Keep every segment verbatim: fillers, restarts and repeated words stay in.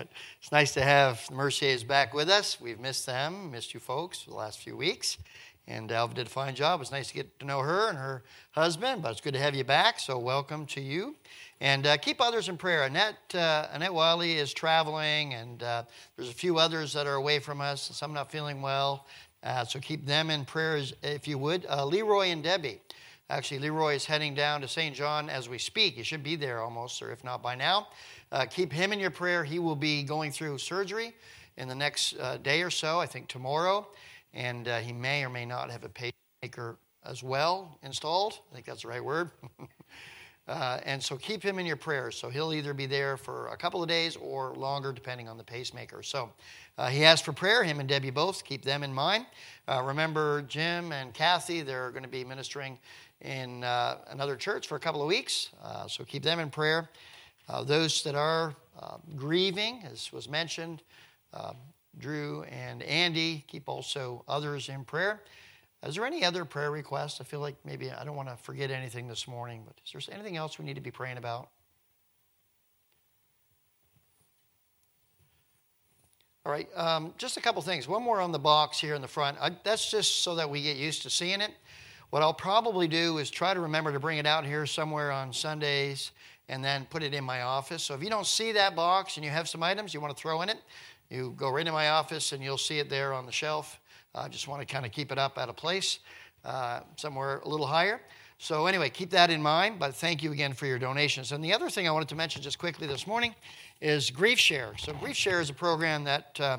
But it's nice to have the Merciers back with us. We've missed them, missed you folks for the last few weeks. And Alva did a fine job. It was nice to get to know her and her husband, but it's good to have you back, so welcome to you. And uh, keep others in prayer. Annette, uh, Annette Wiley is traveling, and uh, there's a few others that are away from us, some not feeling well, uh, so keep them in prayer if you would. Uh, Leroy and Debbie. Actually, Leroy is heading down to Saint John as we speak. He should be there almost, or if not by now. Uh, keep him in your prayer. He will be going through surgery in the next uh, day or so, I think tomorrow. And uh, he may or may not have a pacemaker as well installed. I think that's the right word. uh, and so keep him in your prayers. So he'll either be there for a couple of days or longer, depending on the pacemaker. So uh, he asked for prayer, him and Debbie both. Keep them in mind. Uh, remember Jim and Kathy, they're going to be ministering in uh, another church for a couple of weeks. Uh, so keep them in prayer. Uh, those that are uh, grieving, as was mentioned, uh, Drew and Andy, keep also others in prayer. Is there any other prayer requests? I feel like maybe I don't want to forget anything this morning, but is there anything else we need to be praying about? All right, um, just a couple things. One more on the box here in the front. I, that's just so that we get used to seeing it. What I'll probably do is try to remember to bring it out here somewhere on Sundays and then put it in my office. So if you don't see that box and you have some items you want to throw in it, you go right into my office and you'll see it there on the shelf. I uh, just want to kind of keep it up at a place uh, somewhere a little higher. So anyway, keep that in mind, but thank you again for your donations. And the other thing I wanted to mention just quickly this morning is Grief Share. So Grief Share is a program that uh,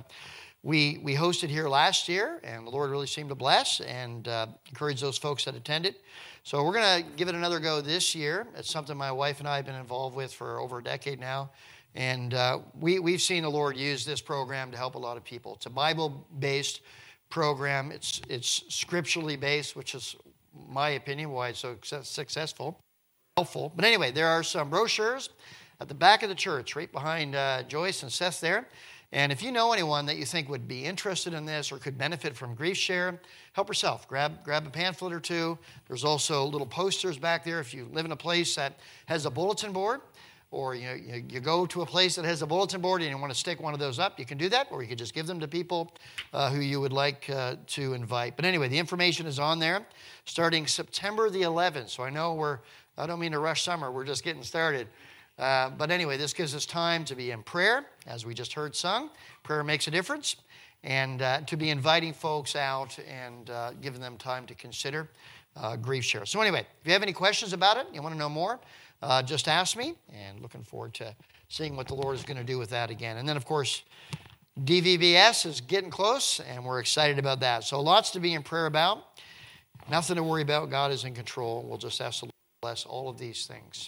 we we hosted here last year, and the Lord really seemed to bless and uh, encourage those folks that attended. So we're going to give it another go this year. It's something my wife and I have been involved with for over a decade now. And uh, we, we've seen the Lord use this program to help a lot of people. It's a Bible-based program. It's it's scripturally based, which is, my opinion, why it's so successful, helpful. But anyway, there are some brochures at the back of the church, right behind uh, Joyce and Seth there. And if you know anyone that you think would be interested in this or could benefit from Grief Share, help yourself. Grab, grab a pamphlet or two. There's also little posters back there. If you live in a place that has a bulletin board, or you, know, you you go to a place that has a bulletin board and you want to stick one of those up, you can do that, or you could just give them to people uh, who you would like uh, to invite. But anyway, the information is on there starting September the eleventh. So I know we're, I don't mean to rush summer, we're just getting started. Uh, but anyway, this gives us time to be in prayer, as we just heard sung. Prayer makes a difference. And uh, to be inviting folks out and uh, giving them time to consider uh, Grief Share. So anyway, if you have any questions about it, you want to know more, Uh, just ask me, and looking forward to seeing what the Lord is going to do with that again. And then, of course, D V B S is getting close, and we're excited about that. So lots to be in prayer about. Nothing to worry about. God is in control. We'll just ask the Lord to bless all of these things.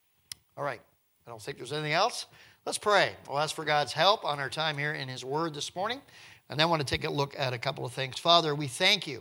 All right. I don't think there's anything else. Let's pray. We'll ask for God's help on our time here in His Word this morning. And then I want to take a look at a couple of things. Father, we thank you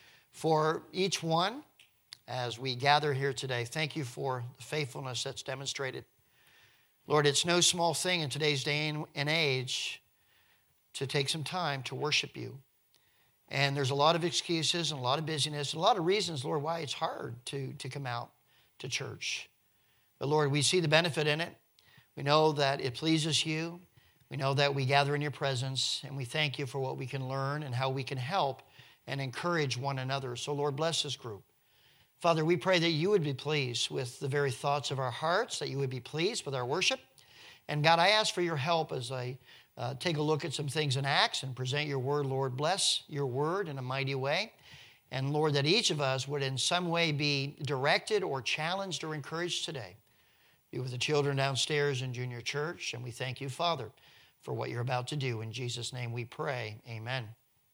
for each one as we gather here today. Thank you for the faithfulness that's demonstrated. Lord, it's no small thing in today's day and age to take some time to worship you. And there's a lot of excuses and a lot of busyness and a lot of reasons, Lord, why it's hard to, to come out to church. But Lord, we see the benefit in it. We know that it pleases you. We know that we gather in your presence, and we thank you for what we can learn and how we can help and encourage one another. So Lord, bless this group. Father, we pray that you would be pleased with the very thoughts of our hearts, that you would be pleased with our worship. And God, I ask for your help as I uh, take a look at some things in Acts and present your word. Lord, bless your word in a mighty way. And Lord, that each of us would in some way be directed or challenged or encouraged today. Be with the children downstairs in junior church. And we thank you, Father, for what you're about to do. In Jesus' name we pray. Amen.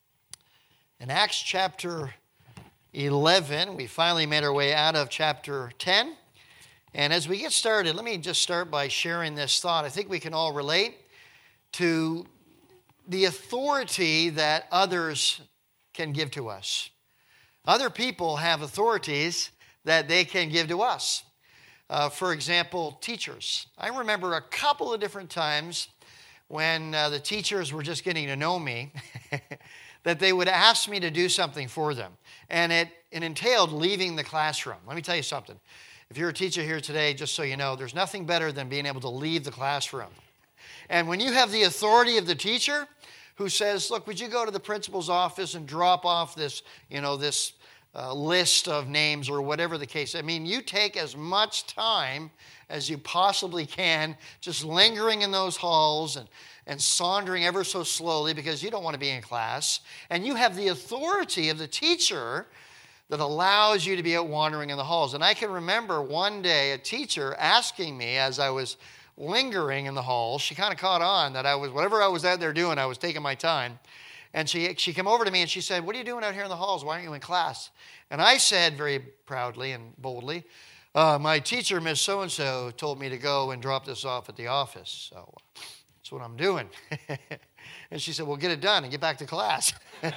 In Acts chapter eleven, we finally made our way out of chapter ten. And as we get started, let me just start by sharing this thought. I think we can all relate to the authority that others can give to us. Other people have authorities that they can give to us. Uh, for example, teachers. I remember a couple of different times when uh, the teachers were just getting to know me that they would ask me to do something for them. And it, it entailed leaving the classroom. Let me tell you something. If you're a teacher here today, just so you know, there's nothing better than being able to leave the classroom. And when you have the authority of the teacher who says, look, would you go to the principal's office and drop off this, you know, this uh, list of names or whatever the case. I mean, you take as much time as you possibly can just lingering in those halls and, and sauntering ever so slowly because you don't want to be in class. And you have the authority of the teacher that allows you to be out wandering in the halls. And I can remember one day a teacher asking me as I was lingering in the halls, she kind of caught on that I was, whatever I was out there doing, I was taking my time. And she, she came over to me and she said, what are you doing out here in the halls? Why aren't you in class? And I said very proudly and boldly, uh, my teacher, Miss So-and-so, told me to go and drop this off at the office. So that's what I'm doing. And she said, well, get it done and get back to class.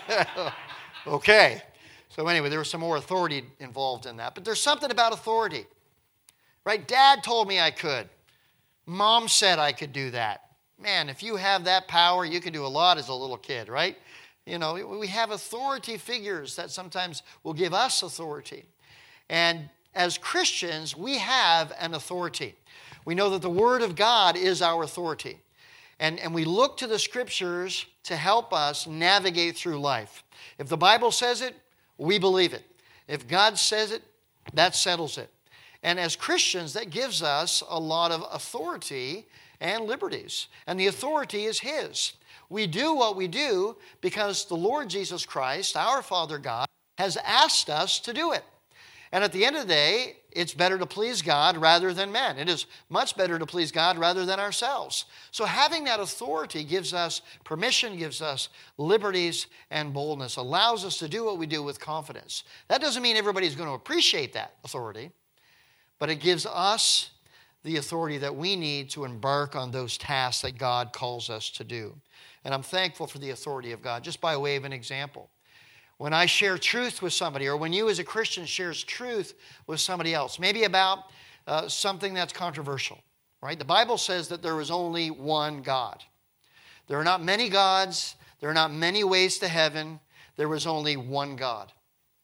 Okay. So anyway, there was some more authority involved in that. But there's something about authority, right? Dad told me I could. Mom said I could do that. Man, if you have that power, you can do a lot as a little kid, right? You know, we have authority figures that sometimes will give us authority. And as Christians, we have an authority. We know that the Word of God is our authority. And, and we look to the Scriptures to help us navigate through life. If the Bible says it, we believe it. If God says it, that settles it. And as Christians, that gives us a lot of authority and liberties. And the authority is His. We do what we do because the Lord Jesus Christ, our Father God, has asked us to do it. And at the end of the day, it's better to please God rather than men. It is much better to please God rather than ourselves. So having that authority gives us permission, gives us liberties and boldness, allows us to do what we do with confidence. That doesn't mean everybody's going to appreciate that authority, but it gives us the authority that we need to embark on those tasks that God calls us to do. And I'm thankful for the authority of God, just by way of an example. When I share truth with somebody, or when you as a Christian shares truth with somebody else, maybe about uh, something that's controversial, right? The Bible says that there is only one God. There are not many gods. There are not many ways to heaven. There is only one God.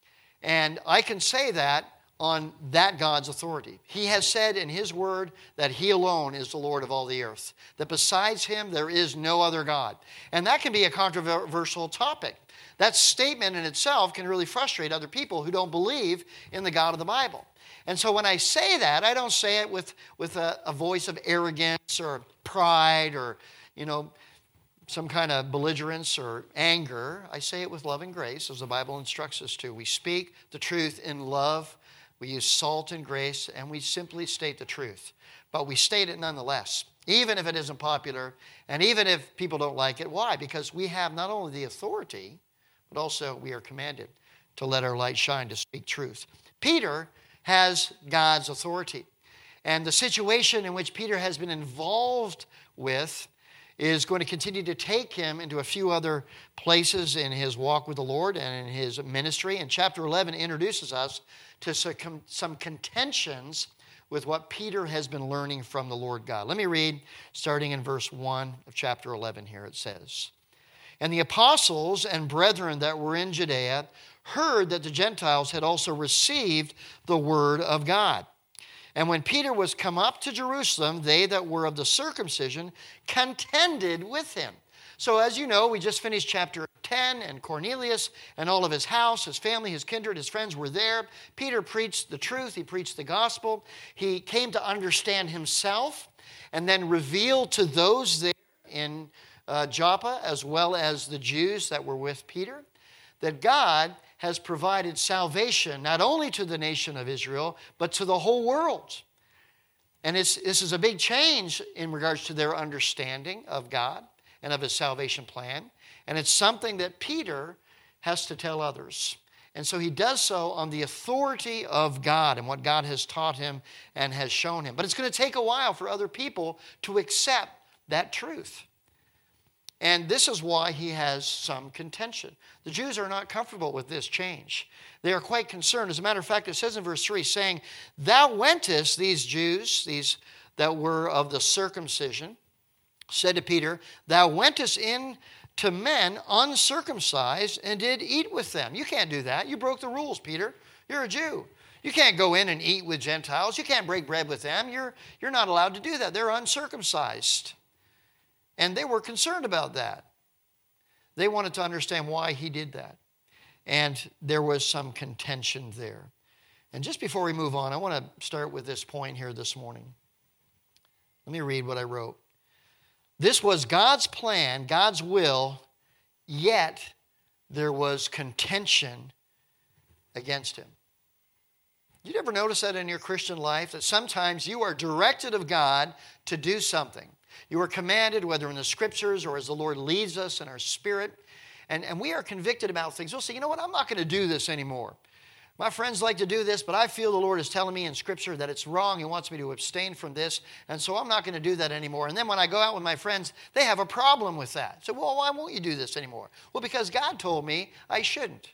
And I can say that on that God's authority. He has said in His Word that He alone is the Lord of all the earth, that besides Him there is no other God. And that can be a controversial topic. That statement in itself can really frustrate other people who don't believe in the God of the Bible. And so when I say that, I don't say it with, with a, a voice of arrogance or pride or, you know, some kind of belligerence or anger. I say it with love and grace, as the Bible instructs us to. We speak the truth in love. We use salt and grace, and we simply state the truth. But we state it nonetheless, even if it isn't popular, and even if people don't like it. Why? Because we have not only the authority, but also we are commanded to let our light shine, to speak truth. Peter has God's authority. And the situation in which Peter has been involved with is going to continue to take him into a few other places in his walk with the Lord and in his ministry. And chapter eleven introduces us to some contentions with what Peter has been learning from the Lord God. Let me read, starting in verse one of chapter eleven here. It says, and the apostles and brethren that were in Judea heard that the Gentiles had also received the word of God. And when Peter was come up to Jerusalem, they that were of the circumcision contended with him. So as you know, we just finished chapter ten, and Cornelius and all of his house, his family, his kindred, his friends were there. Peter preached the truth. He preached the gospel. He came to understand himself and then revealed to those there in uh, Joppa, as well as the Jews that were with Peter, that God has provided salvation not only to the nation of Israel, but to the whole world. And it's, this is a big change in regards to their understanding of God and of His salvation plan. And it's something that Peter has to tell others. And so he does so on the authority of God and what God has taught him and has shown him. But it's going to take a while for other people to accept that truth. And this is why he has some contention. The Jews are not comfortable with this change. They are quite concerned. As a matter of fact, it says in verse three, saying, thou wentest, these Jews, these that were of the circumcision, said to Peter, thou wentest in to men uncircumcised and did eat with them. You can't do that. You broke the rules, Peter. You're a Jew. You can't go in and eat with Gentiles. You can't break bread with them. You're, you're not allowed to do that. They're uncircumcised. And they were concerned about that. They wanted to understand why he did that. And there was some contention there. And just before we move on, I want to start with this point here this morning. Let me read what I wrote. This was God's plan, God's will, yet there was contention against him. You ever notice that in your Christian life? That sometimes you are directed of God to do something. You are commanded, whether in the Scriptures or as the Lord leads us in our spirit. And, and we are convicted about things. We'll say, you know what, I'm not going to do this anymore. My friends like to do this, but I feel the Lord is telling me in Scripture that it's wrong. He wants me to abstain from this, and so I'm not going to do that anymore. And then when I go out with my friends, they have a problem with that. So, well, why won't you do this anymore? Well, because God told me I shouldn't.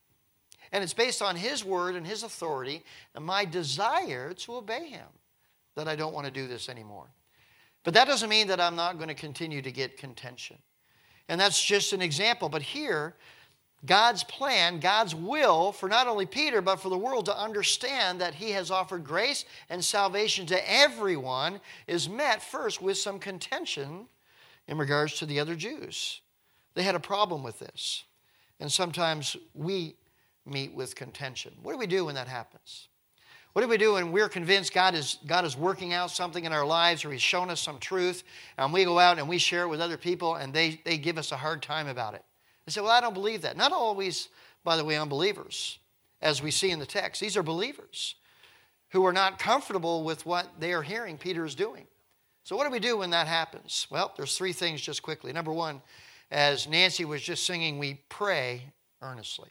And it's based on His word and His authority and my desire to obey Him that I don't want to do this anymore. But that doesn't mean that I'm not going to continue to get contention. And that's just an example. But here, God's plan, God's will for not only Peter, but for the world to understand that He has offered grace and salvation to everyone is met first with some contention in regards to the other Jews. They had a problem with this. And sometimes we meet with contention. What do we do when that happens? What do we do when we're convinced God is, God is working out something in our lives or He's shown us some truth, and we go out and we share it with other people and they, they give us a hard time about it? They say, well, I don't believe that. Not always, by the way, unbelievers, as we see in the text. These are believers who are not comfortable with what they are hearing Peter is doing. So what do we do when that happens? Well, there's three things just quickly. Number one, as Nancy was just singing, we pray earnestly.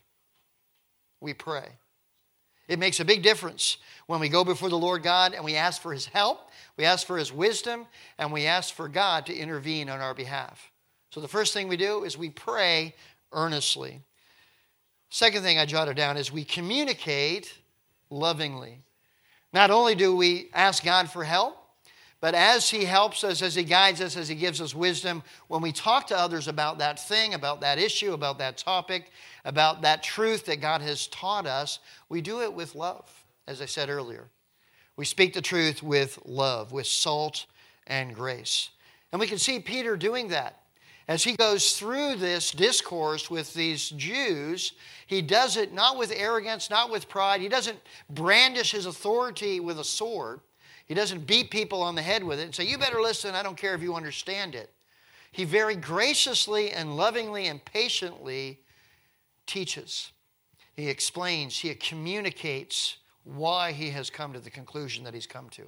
We pray. It makes a big difference when we go before the Lord God and we ask for His help, we ask for His wisdom, and we ask for God to intervene on our behalf. So the first thing we do is we pray earnestly. Second thing I jotted down is we communicate lovingly. Not only do we ask God for help, but as He helps us, as He guides us, as He gives us wisdom, when we talk to others about that thing, about that issue, about that topic, about that truth that God has taught us, we do it with love, as I said earlier. We speak the truth with love, with salt and grace. And we can see Peter doing that. As he goes through this discourse with these Jews, he does it not with arrogance, not with pride. He doesn't brandish his authority with a sword. He doesn't beat people on the head with it and say, you better listen, I don't care if you understand it. He very graciously and lovingly and patiently teaches. He explains, he communicates why he has come to the conclusion that he's come to.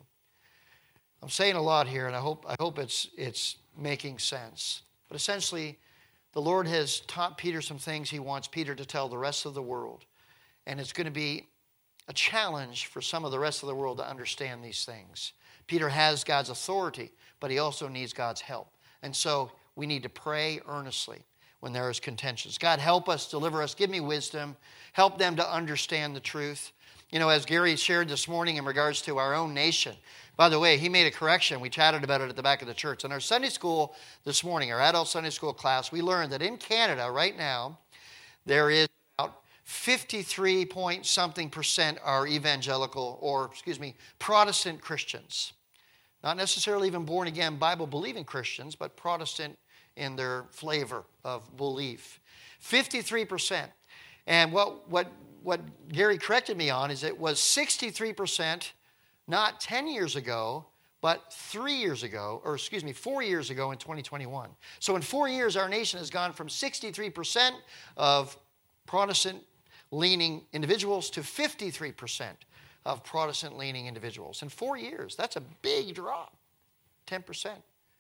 I'm saying a lot here, and I hope, I hope it's, it's making sense. But essentially, the Lord has taught Peter some things He wants Peter to tell the rest of the world. And it's going to be a challenge for some of the rest of the world to understand these things. Peter has God's authority, but he also needs God's help. And so we need to pray earnestly when there is contentions. God, help us, deliver us, give me wisdom, help them to understand the truth. You know, as Gary shared this morning in regards to our own nation, by the way, he made a correction. We chatted about it at the back of the church. In our Sunday school this morning, our adult Sunday school class, we learned that in Canada right now, there is about fifty-three point something percent are evangelical, or excuse me, Protestant Christians. Not necessarily even born again, Bible-believing Christians, but Protestant in their flavor of belief. fifty-three percent. And what, what, what Gary corrected me on is it was sixty-three percent not ten years ago, but three years ago, or excuse me, four years ago in twenty twenty-one. So in four years, our nation has gone from sixty-three percent of Protestant-leaning individuals to fifty-three percent of Protestant-leaning individuals. In four years, that's a big drop, ten percent.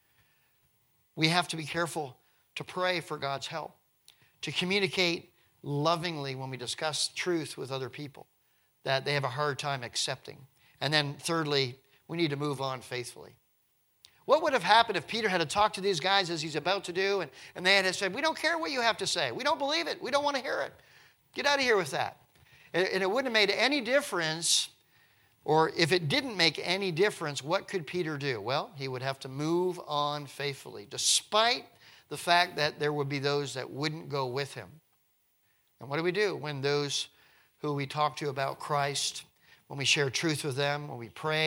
We have to be careful to pray for God's help, to communicate lovingly when we discuss truth with other people that they have a hard time accepting. And then thirdly, we need to move on faithfully. What would have happened if Peter had to talk to these guys as he's about to do, and, and they had said, we don't care what you have to say. We don't believe it. We don't want to hear it. Get out of here with that. And, and it wouldn't have made any difference, or if it didn't make any difference, what could Peter do? Well, he would have to move on faithfully, despite the fact that there would be those that wouldn't go with him. And what do we do when those who we talk to about Christ, when we share truth with them, when we pray,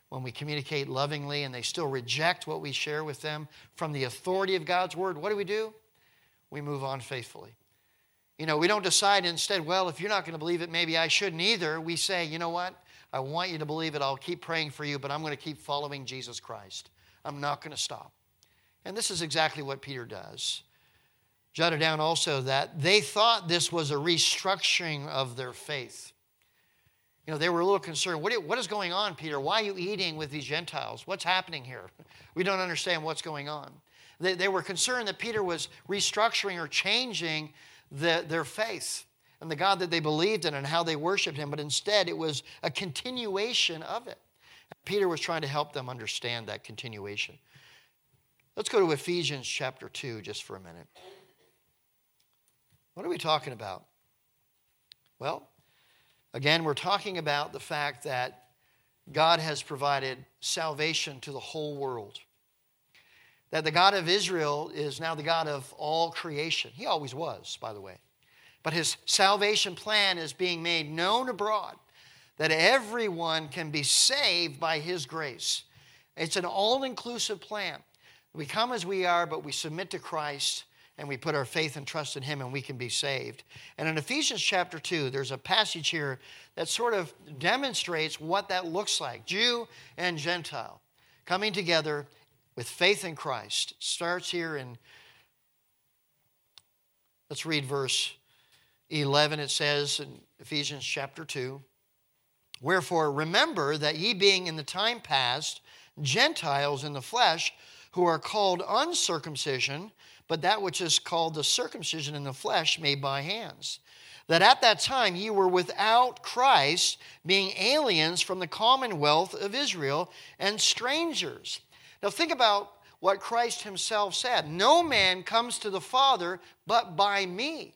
when we communicate lovingly and they still reject what we share with them from the authority of God's word, what do we do? We move on faithfully. You know, we don't decide instead, well, if you're not going to believe it, maybe I shouldn't either. We say, you know what? I want you to believe it. I'll keep praying for you, but I'm going to keep following Jesus Christ. I'm not going to stop. And this is exactly what Peter does. Jotted down also that they thought this was a restructuring of their faith. You know, they were a little concerned. What, what is going on, Peter? Why are you eating with these Gentiles? What's happening here? We don't understand what's going on. They, they were concerned that Peter was restructuring or changing the, their faith and the God that they believed in and how they worshiped him, but instead it was a continuation of it. Peter was trying to help them understand that continuation. Let's go to Ephesians chapter two just for a minute. What are we talking about? Well, again, we're talking about the fact that God has provided salvation to the whole world. That the God of Israel is now the God of all creation. He always was, by the way. But his salvation plan is being made known abroad, that everyone can be saved by his grace. It's an all-inclusive plan. We come as we are, but we submit to Christ, and we put our faith and trust in him, and we can be saved. And in Ephesians chapter two, there's a passage here that sort of demonstrates what that looks like. Jew and Gentile coming together with faith in Christ. It starts here in, let's read verse eleven. It says in Ephesians chapter two, "Wherefore remember that ye being in the time past Gentiles in the flesh, who are called uncircumcision, but that which is called the circumcision in the flesh made by hands. That at that time ye were without Christ, being aliens from the commonwealth of Israel and strangers." Now think about what Christ himself said. "No man comes to the Father but by me.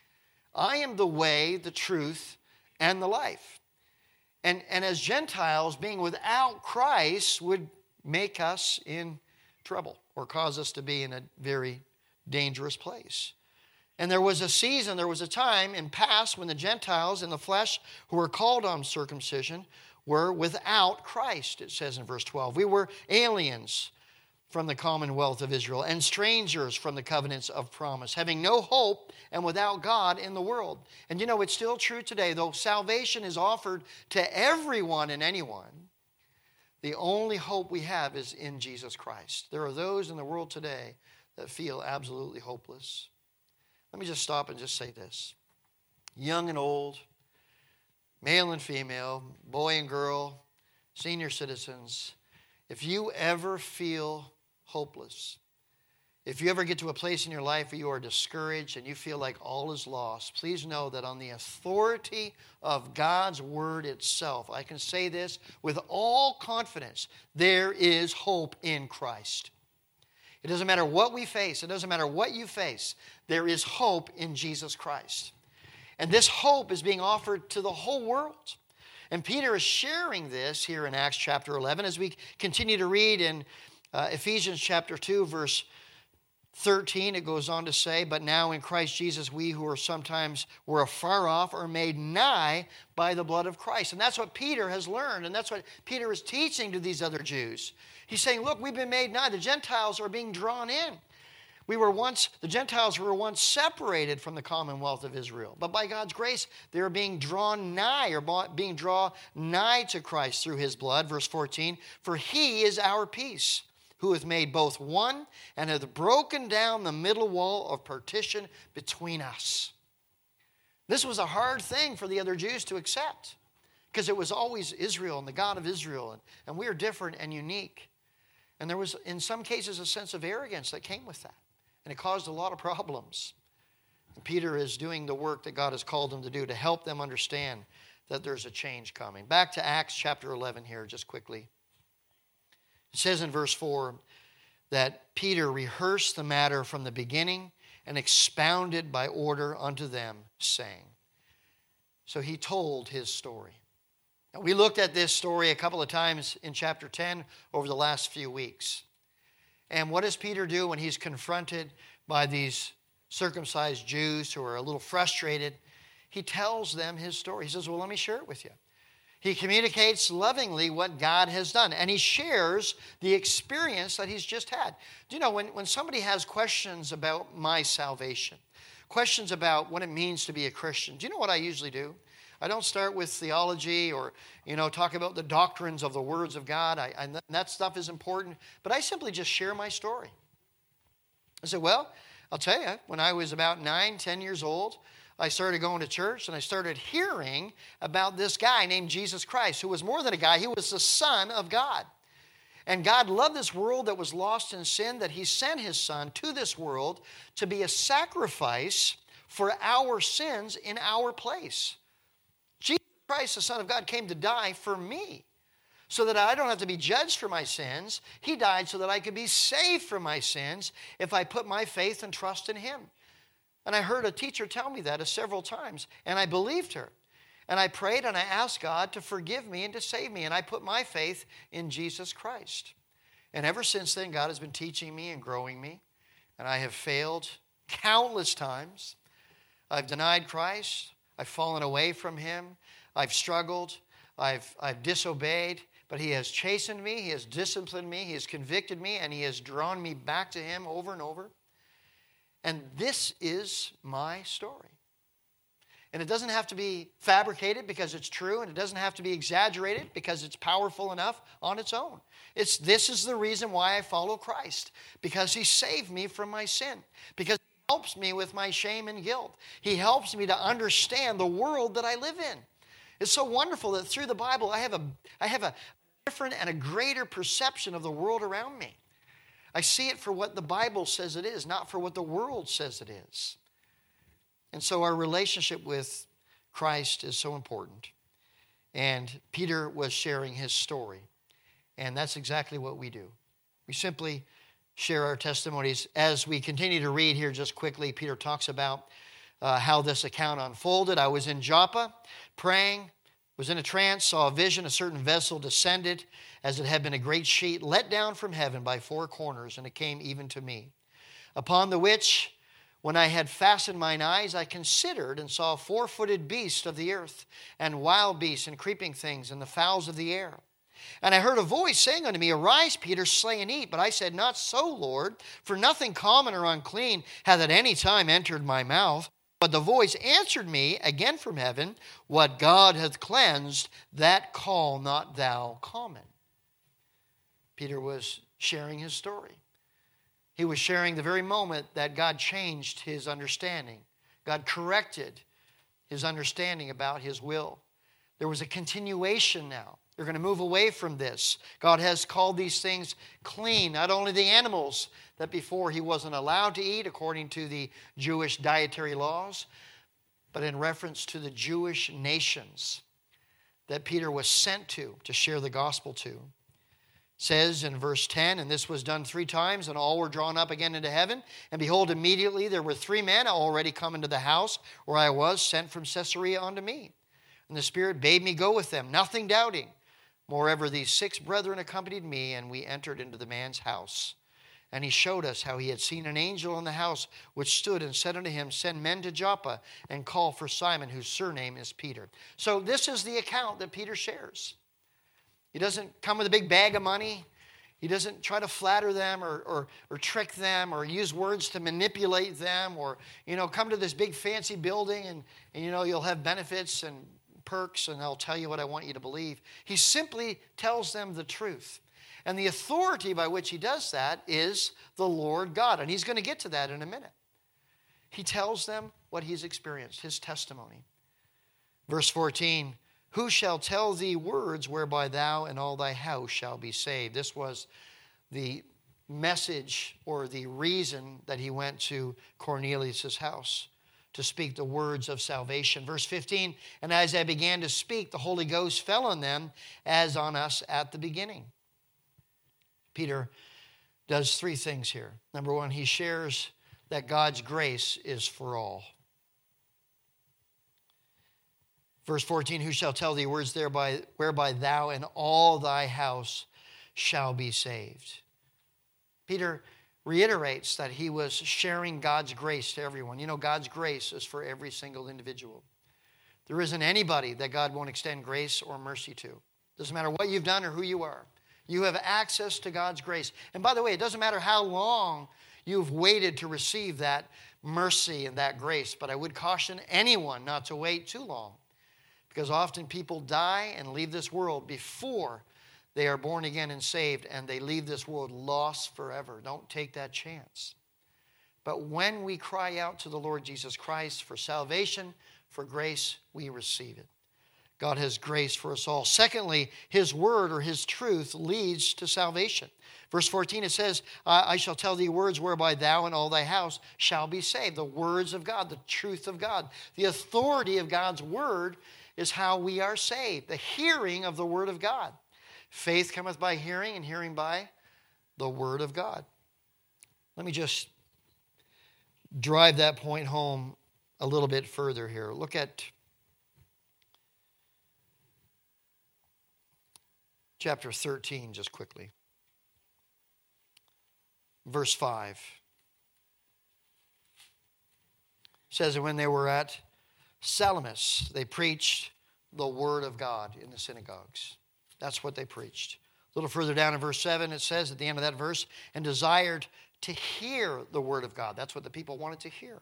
I am the way, the truth, and the life." And, and as Gentiles, being without Christ would make us in trouble or cause us to be in a very dangerous place. And there was a season, there was a time in past when the Gentiles in the flesh who were called uncircumcision were without Christ, it says in verse twelve. We were aliens from the commonwealth of Israel and strangers from the covenants of promise, having no hope and without God in the world. And you know, it's still true today, though salvation is offered to everyone and anyone. The only hope we have is in Jesus Christ. There are those in the world today that feel absolutely hopeless. Let me just stop and just say this. Young and old, male and female, boy and girl, senior citizens, if you ever feel hopeless, if you ever get to a place in your life where you are discouraged and you feel like all is lost, please know that on the authority of God's word itself, I can say this with all confidence, there is hope in Christ. It doesn't matter what we face. It doesn't matter what you face. There is hope in Jesus Christ. And this hope is being offered to the whole world. And Peter is sharing this here in Acts chapter eleven as we continue to read in uh, Ephesians chapter two, verse thirteen. It goes on to say, "But now in Christ Jesus, we who are sometimes were afar off are made nigh by the blood of Christ." And that's what Peter has learned. And that's what Peter is teaching to these other Jews. He's saying, look, we've been made nigh. The Gentiles are being drawn in. We were once, the Gentiles were once separated from the commonwealth of Israel. But by God's grace, they are being drawn nigh or being drawn nigh to Christ through his blood. Verse fourteen, "For he is our peace, who hath made both one and hath broken down the middle wall of partition between us." This was a hard thing for the other Jews to accept because it was always Israel and the God of Israel, and, and we are different and unique. And there was, in some cases, a sense of arrogance that came with that. And it caused a lot of problems. And Peter is doing the work that God has called him to do to help them understand that there's a change coming. Back to Acts chapter eleven here, just quickly. It says in verse four that Peter rehearsed the matter from the beginning and expounded by order unto them, saying. So he told his story. Now, we looked at this story a couple of times in chapter ten over the last few weeks. And what does Peter do when he's confronted by these circumcised Jews who are a little frustrated? He tells them his story. He says, well, let me share it with you. He communicates lovingly what God has done, and he shares the experience that he's just had. Do you know, when, when somebody has questions about my salvation, questions about what it means to be a Christian, do you know what I usually do? I don't start with theology or, you know, talk about the doctrines of the words of God. I, I, that stuff is important, but I simply just share my story. I said, well, I'll tell you, when I was about nine, ten years old, I started going to church and I started hearing about this guy named Jesus Christ, who was more than a guy. He was the Son of God. And God loved this world that was lost in sin, that he sent his Son to this world to be a sacrifice for our sins in our place. Jesus Christ, the Son of God, came to die for me so that I don't have to be judged for my sins. He died so that I could be saved from my sins if I put my faith and trust in him. And I heard a teacher tell me that several times, and I believed her. And I prayed and I asked God to forgive me and to save me, and I put my faith in Jesus Christ. And ever since then, God has been teaching me and growing me, and I have failed countless times. I've denied Christ. I've fallen away from him. I've struggled. I've, I've disobeyed. But he has chastened me. He has disciplined me. He has convicted me, and he has drawn me back to him over and over. And this is my story. And it doesn't have to be fabricated because it's true, and it doesn't have to be exaggerated because it's powerful enough on its own. It's, this is the reason why I follow Christ, because he saved me from my sin, because he helps me with my shame and guilt. He helps me to understand the world that I live in. It's so wonderful that through the Bible I have a, I have a different and a greater perception of the world around me. I see it for what the Bible says it is, not for what the world says it is. And so our relationship with Christ is so important. And Peter was sharing his story. And that's exactly what we do. We simply share our testimonies. As we continue to read here just quickly, Peter talks about uh, how this account unfolded. I was in Joppa praying, was in a trance, saw a vision, a certain vessel descended as it had been a great sheet let down from heaven by four corners, and it came even to me. Upon the which, when I had fastened mine eyes, I considered and saw four-footed beasts of the earth, and wild beasts, and creeping things, and the fowls of the air. And I heard a voice saying unto me, Arise, Peter, slay and eat. But I said, Not so, Lord, for nothing common or unclean hath at any time entered my mouth. But the voice answered me again from heaven, What God hath cleansed, that call not thou common. Peter was sharing his story. He was sharing the very moment that God changed his understanding. God corrected his understanding about his will. There was a continuation now. They're going to move away from this. God has called these things clean, not only the animals that before he wasn't allowed to eat according to the Jewish dietary laws, but in reference to the Jewish nations that Peter was sent to, to share the gospel to. Says in verse ten, and this was done three times, and all were drawn up again into heaven. And behold, immediately there were three men already come into the house where I was, sent from Caesarea unto me. And the Spirit bade me go with them, nothing doubting. Moreover, these six brethren accompanied me, and we entered into the man's house. And he showed us how he had seen an angel in the house, which stood and said unto him, Send men to Joppa, and call for Simon, whose surname is Peter. So this is the account that Peter shares. He doesn't come with a big bag of money. He doesn't try to flatter them or, or, or trick them or use words to manipulate them or, you know, come to this big fancy building and, and, you know, you'll have benefits and perks and I'll tell you what I want you to believe. He simply tells them the truth. And the authority by which he does that is the Lord God. And he's going to get to that in a minute. He tells them what he's experienced, his testimony. Verse fourteen, Who shall tell thee words whereby thou and all thy house shall be saved? This was the message or the reason that he went to Cornelius' house, to speak the words of salvation. Verse fifteen, And as I began to speak, the Holy Ghost fell on them as on us at the beginning. Peter does three things here. Number one, he shares that God's grace is for all. Verse fourteen, Who shall tell thee words thereby, whereby thou and all thy house shall be saved? Peter reiterates that he was sharing God's grace to everyone. You know, God's grace is for every single individual. There isn't anybody that God won't extend grace or mercy to. Doesn't matter what you've done or who you are. You have access to God's grace. And by the way, it doesn't matter how long you've waited to receive that mercy and that grace, but I would caution anyone not to wait too long, because often people die and leave this world before they are born again and saved, and they leave this world lost forever. Don't take that chance. But when we cry out to the Lord Jesus Christ for salvation, for grace, we receive it. God has grace for us all. Secondly, His word or His truth leads to salvation. Verse fourteen, it says, I shall tell thee words whereby thou and all thy house shall be saved. The words of God, the truth of God. The authority of God's word is how we are saved. The hearing of the word of God. Faith cometh by hearing, and hearing by the word of God. Let me just drive that point home a little bit further here. Look at chapter thirteen just quickly. Verse five. It says, and when they were at Salamis, they preached the word of God in the synagogues. That's what they preached. A little further down in verse seven, it says at the end of that verse, and desired to hear the word of God. That's what the people wanted to hear.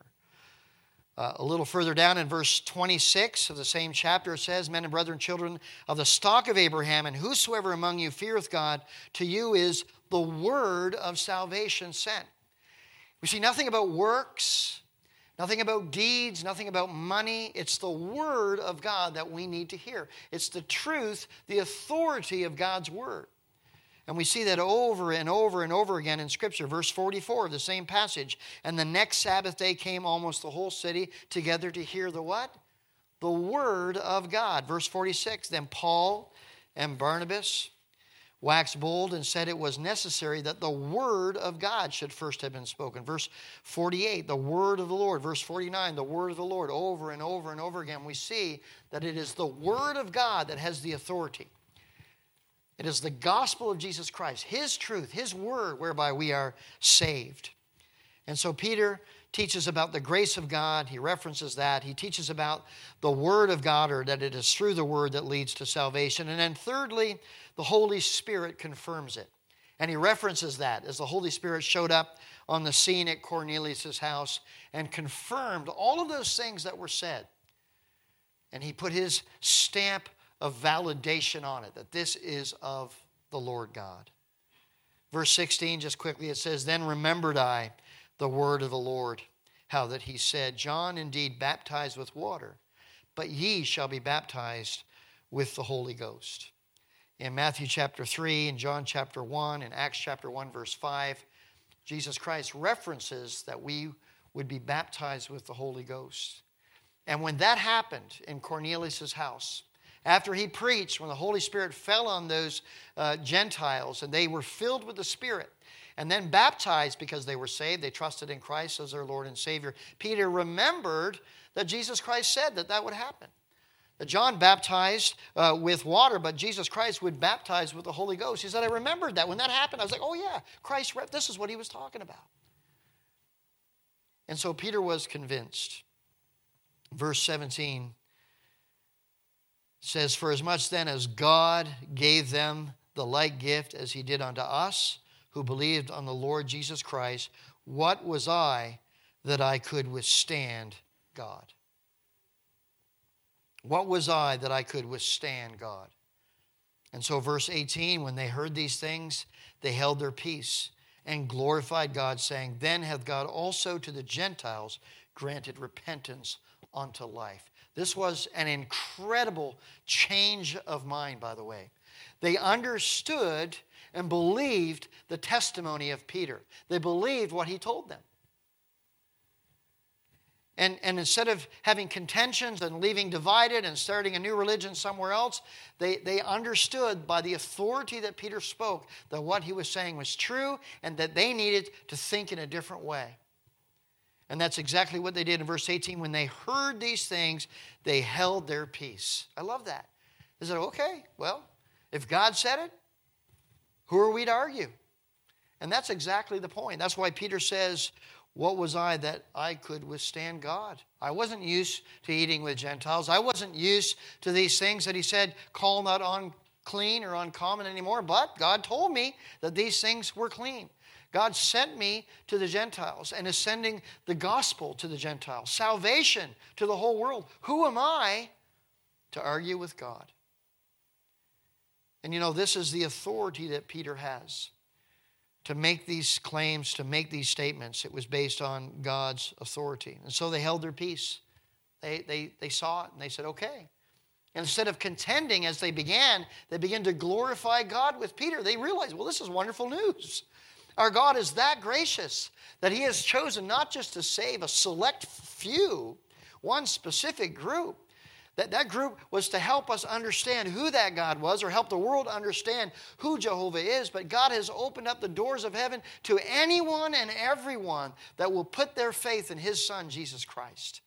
Uh, a little further down in verse twenty-six of the same chapter, it says, men and brethren, children of the stock of Abraham, and whosoever among you feareth God, to you is the word of salvation sent. We see nothing about works, nothing about deeds, nothing about money. It's the word of God that we need to hear. It's the truth, the authority of God's word. And we see that over and over and over again in Scripture. Verse forty-four of the same passage. And the next Sabbath day came almost the whole city together to hear the what? The word of God. Verse forty-six, then Paul and Barnabas waxed bold and said it was necessary that the word of God should first have been spoken. Verse forty-eight, the word of the Lord. Verse forty-nine, the word of the Lord. Over and over and over again, we see that it is the word of God that has the authority. It is the gospel of Jesus Christ, His truth, His word, whereby we are saved. And so Peter teaches about the grace of God. He references that. He teaches about the word of God, or that it is through the word that leads to salvation. And then thirdly, the Holy Spirit confirms it. And he references that as the Holy Spirit showed up on the scene at Cornelius' house and confirmed all of those things that were said. And he put his stamp of validation on it, that this is of the Lord God. Verse sixteen, just quickly, it says, then remembered I the word of the Lord, how that he said, John indeed baptized with water, but ye shall be baptized with the Holy Ghost. In Matthew chapter three, in John chapter one, in Acts chapter one, verse five, Jesus Christ references that we would be baptized with the Holy Ghost. And when that happened in Cornelius' house, after he preached, when the Holy Spirit fell on those uh, Gentiles and they were filled with the Spirit and then baptized because they were saved, they trusted in Christ as their Lord and Savior, Peter remembered that Jesus Christ said that that would happen. That John baptized uh, with water, but Jesus Christ would baptize with the Holy Ghost. He said, I remembered that. When that happened, I was like, oh yeah, Christ, this is what he was talking about. And so Peter was convinced. Verse seventeen says, for as much then as God gave them the like gift as he did unto us, who believed on the Lord Jesus Christ, what was I that I could withstand God? What was I that I could withstand God? And so verse eighteen, when they heard these things, they held their peace and glorified God, saying, then hath God also to the Gentiles granted repentance unto life. This was an incredible change of mind, by the way. They understood and believed the testimony of Peter. They believed what he told them. And, and instead of having contentions and leaving divided and starting a new religion somewhere else, they, they understood by the authority that Peter spoke that what he was saying was true and that they needed to think in a different way. And that's exactly what they did in verse eighteen. When they heard these things, they held their peace. I love that. They said, okay, well, if God said it, who are we to argue? And that's exactly the point. That's why Peter says, What was I that I could withstand God? I wasn't used to eating with Gentiles. I wasn't used to these things that he said, call not unclean or uncommon anymore. But God told me that these things were clean. God sent me to the Gentiles and is sending the gospel to the Gentiles, salvation to the whole world. Who am I to argue with God? And you know, this is the authority that Peter has to make these claims, to make these statements. It was based on God's authority. And so they held their peace. They, they, they saw it and they said, okay. And instead of contending as they began, they began to glorify God with Peter. They realized, well, this is wonderful news. Our God is that gracious that he has chosen not just to save a select few, one specific group. That, that group was to help us understand who that God was, or help the world understand who Jehovah is. But God has opened up the doors of heaven to anyone and everyone that will put their faith in his Son, Jesus Christ.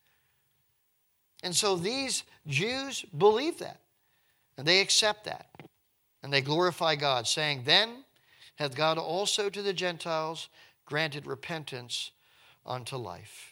And so these Jews believe that, and they accept that, and they glorify God, saying, then hath God also to the Gentiles granted repentance unto life.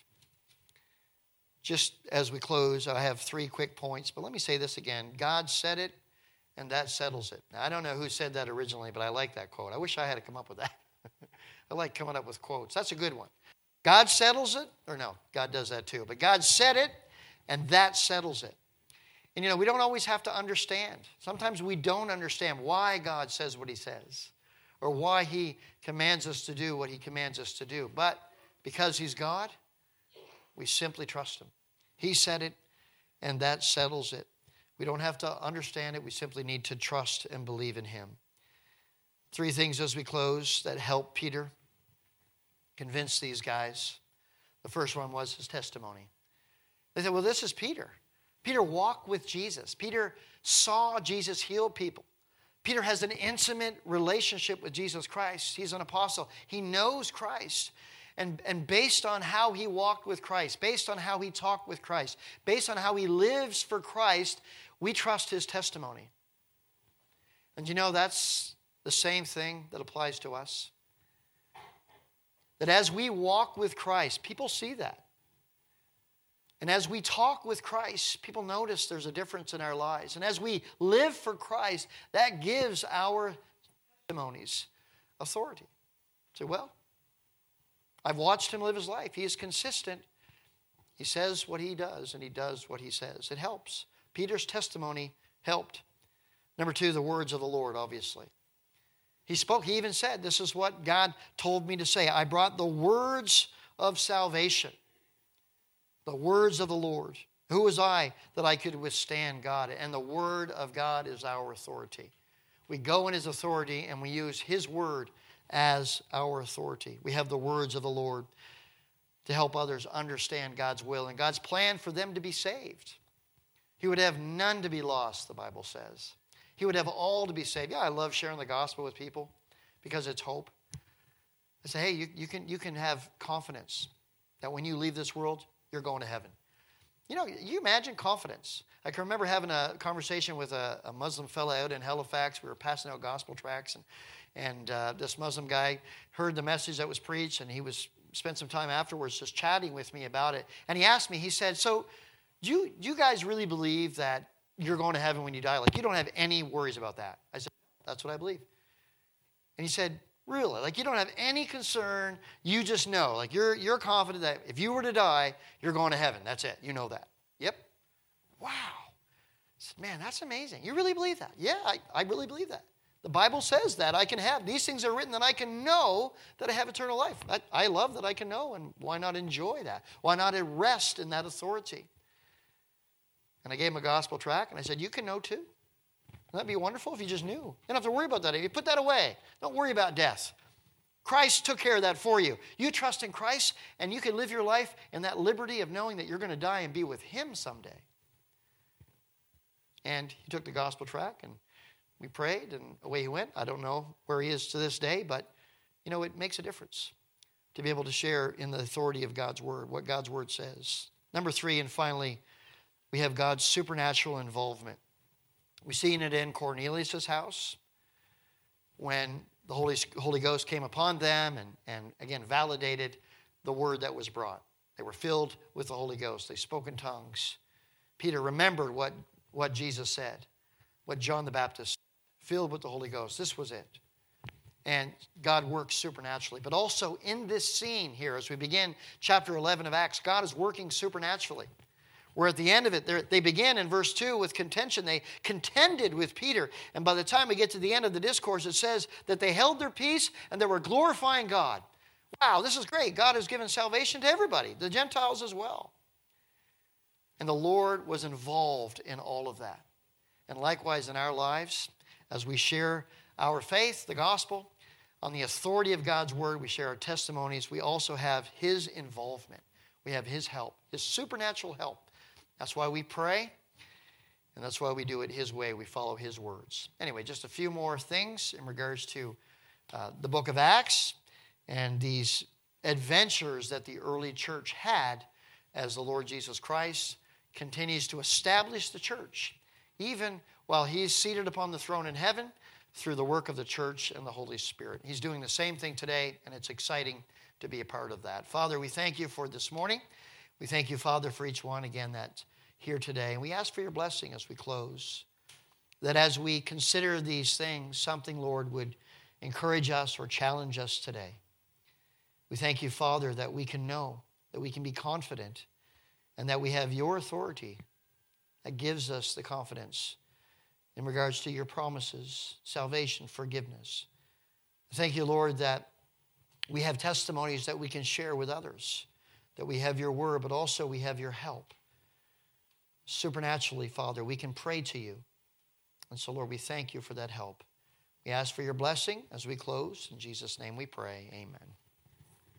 Just as we close, I have three quick points, but let me say this again. God said it, and that settles it. Now, I don't know who said that originally, but I like that quote. I wish I had to come up with that. I like coming up with quotes. That's a good one. God settles it, or no, God does that too. But God said it, and that settles it. And you know, we don't always have to understand. Sometimes we don't understand why God says what he says, or why he commands us to do what he commands us to do. But because he's God, we simply trust him. He said it, and that settles it. We don't have to understand it. We simply need to trust and believe in him. Three things as we close that help Peter convince these guys. The first one was his testimony. They said, well, this is Peter. Peter walked with Jesus. Peter saw Jesus heal people. Peter has an intimate relationship with Jesus Christ. He's an apostle. He knows Christ. And, and based on how he walked with Christ, based on how he talked with Christ, based on how he lives for Christ, we trust his testimony. And you know, that's the same thing that applies to us. That as we walk with Christ, people see that. And as we talk with Christ, people notice there's a difference in our lives. And as we live for Christ, that gives our testimonies authority. Say, well, I've watched him live his life. He is consistent. He says what he does, and he does what he says. It helps. Peter's testimony helped. Number two, the words of the Lord, obviously. He spoke. He even said, this is what God told me to say. I brought the words of salvation. The words of the Lord. Who was I that I could withstand God? And the word of God is our authority. We go in his authority, and we use his word as our authority. We have the words of the Lord to help others understand God's will and God's plan for them to be saved. He would have none to be lost, the Bible says. He would have all to be saved. Yeah, I love sharing the gospel with people because it's hope. I say, hey, you, you can, you can have confidence that when you leave this world, you're going to heaven. You know, you imagine confidence. I can remember having a conversation with a, a Muslim fellow out in Halifax. We were passing out gospel tracts, and And uh, this Muslim guy heard the message that was preached, and he was spent some time afterwards just chatting with me about it. And he asked me, he said, so do you, do you guys really believe that you're going to heaven when you die? Like, you don't have any worries about that? I said, that's what I believe. And he said, really? Like, you don't have any concern? You just know. Like, you're, you're confident that if you were to die, you're going to heaven. That's it. You know that. Yep. Wow. I said, man, that's amazing. You really believe that? Yeah, I, I really believe that. The Bible says that I can have. These things are written that I can know that I have eternal life. I, I love that I can know, and why not enjoy that? Why not rest in that authority? And I gave him a gospel tract, and I said, you can know too. Wouldn't that be wonderful if you just knew? You don't have to worry about that. If you put that away, don't worry about death. Christ took care of that for you. You trust in Christ, and you can live your life in that liberty of knowing that you're going to die and be with him someday. And he took the gospel tract, and we prayed, and away he went. I don't know where he is to this day, but, you know, it makes a difference to be able to share in the authority of God's word, what God's word says. Number three, and finally, we have God's supernatural involvement. We've seen it in Cornelius' house when the Holy, Holy Ghost came upon them and, and, again, validated the word that was brought. They were filled with the Holy Ghost. They spoke in tongues. Peter remembered what, what Jesus said, what John the Baptist said, filled with the Holy Ghost. This was it. And God works supernaturally. But also in this scene here, as we begin chapter eleven of Acts, God is working supernaturally. Where at the end of it, they begin in verse two with contention. They contended with Peter. And by the time we get to the end of the discourse, it says that they held their peace and they were glorifying God. Wow, this is great. God has given salvation to everybody, the Gentiles as well. And the Lord was involved in all of that. And likewise in our lives, as we share our faith, the gospel, on the authority of God's word, we share our testimonies, we also have His involvement. We have His help, His supernatural help. That's why we pray, and that's why we do it His way. We follow His words. Anyway, just a few more things in regards to uh, the book of Acts and these adventures that the early church had as the Lord Jesus Christ continues to establish the church, even while He's seated upon the throne in heaven through the work of the church and the Holy Spirit. He's doing the same thing today, and it's exciting to be a part of that. Father, we thank You for this morning. We thank You, Father, for each one, again, that's here today. And we ask for Your blessing as we close, that as we consider these things, something, Lord, would encourage us or challenge us today. We thank You, Father, that we can know, that we can be confident, and that we have Your authority that gives us the confidence in regards to Your promises, salvation, forgiveness. Thank You, Lord, that we have testimonies that we can share with others, that we have Your word, but also we have Your help. Supernaturally, Father, we can pray to You. And so, Lord, we thank You for that help. We ask for Your blessing as we close. In Jesus' name we pray. Amen.